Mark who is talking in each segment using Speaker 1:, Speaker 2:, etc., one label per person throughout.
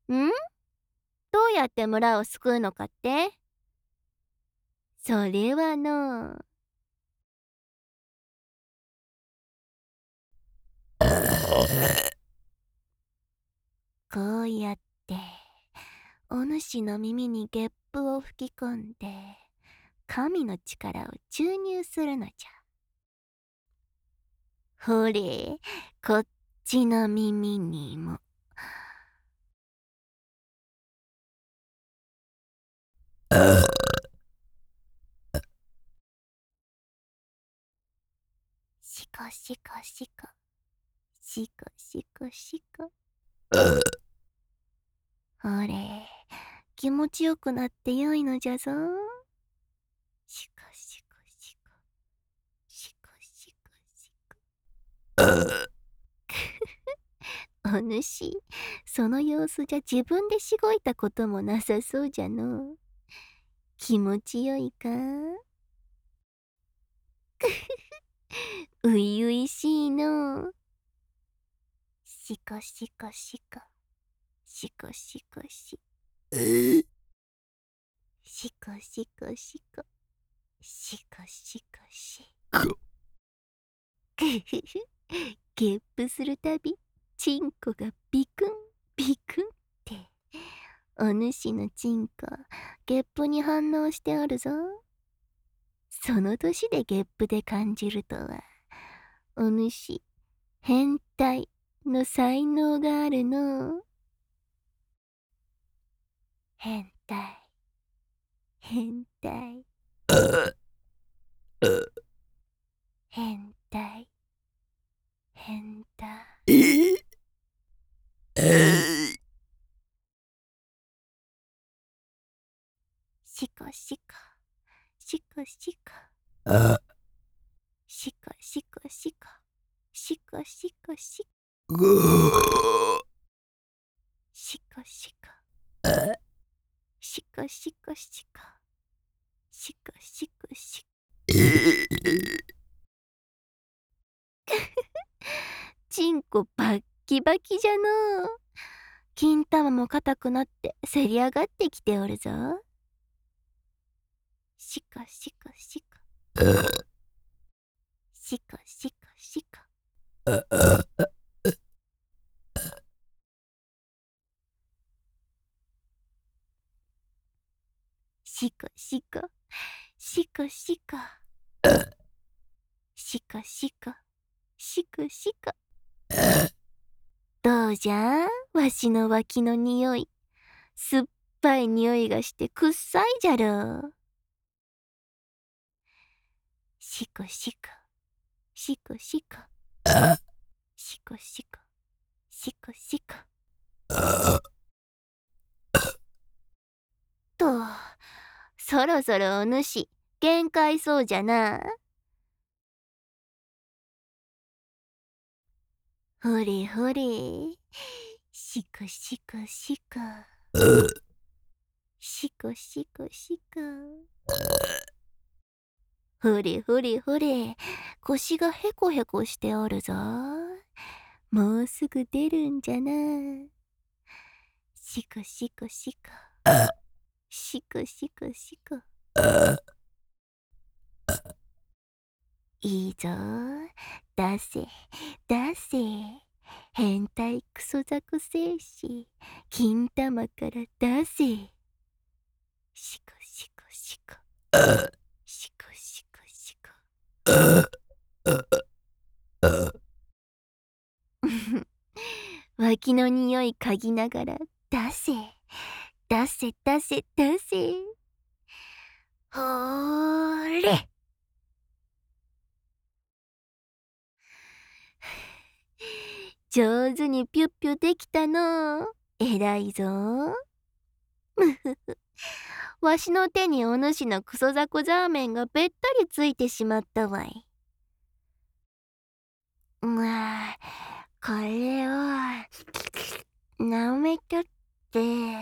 Speaker 1: ん？どうやって村を救うのかって？それはのこうやってお主の耳にゲップを吹き込んで神の力を注入するのじゃ。ほれ、こっちの耳にも。シコシコシコ、シコシコシコ。ほれ、気持ちよくなってよいのじゃぞ。シコシコシコ、シコシコシコ。お主、その様子じゃ自分でしごいたこともなさそうじゃの。気持ちよいか？ういういしいの。シコシコシコ、シコシコシシコシコシコ、シコシコシ。くふふ、ゲップするたび、チンコがビクン、ビクンって。お主のチンコ、ゲップに反応しておるぞ。その年でゲップで感じるとは、お主、変態の才能があるの。変態、変態、変態、変態。シコシコ、シコシコ、シコシコシコ、シコシコシコ、シコシコ、シコシコシコ、シコシコシコ。チンコバッキバキじゃのう。金玉も硬くなってせり上がってきておるぞ。シコシコシコ、シコシコシコ。シコシコ、シコシコ、シコシコ、シコシコ。どうじゃわしの脇の匂い。酸っぱい匂いがしてくっさいじゃろう。シコシコ、シコシコ、シコシコ、シコシコ。と、そろそろお主、限界そうじゃな。ほれほれ、シコシコシコ、シコシコシコ。ほれほれほれ、腰がヘコヘコしておるぞ。もうすぐ出るんじゃな。シコシコシコ、シコシコシコ。いいぞ。出せ、出せ。変態クソザコ精子、金玉から出せ。シコシコシコ、シコシコシコ。脇の匂い嗅ぎながら出せ、出せ出せ出せ。ほーれ。上手にピュッピュできたの。えらいぞ。むふふ。わしの手にお主のクソザコザーメンがべったりついてしまったわい。まあ、これを舐めとって。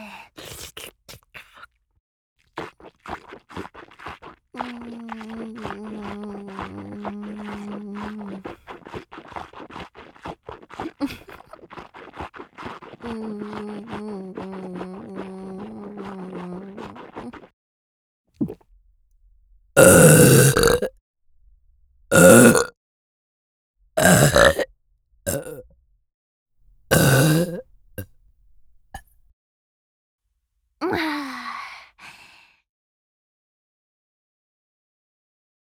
Speaker 1: う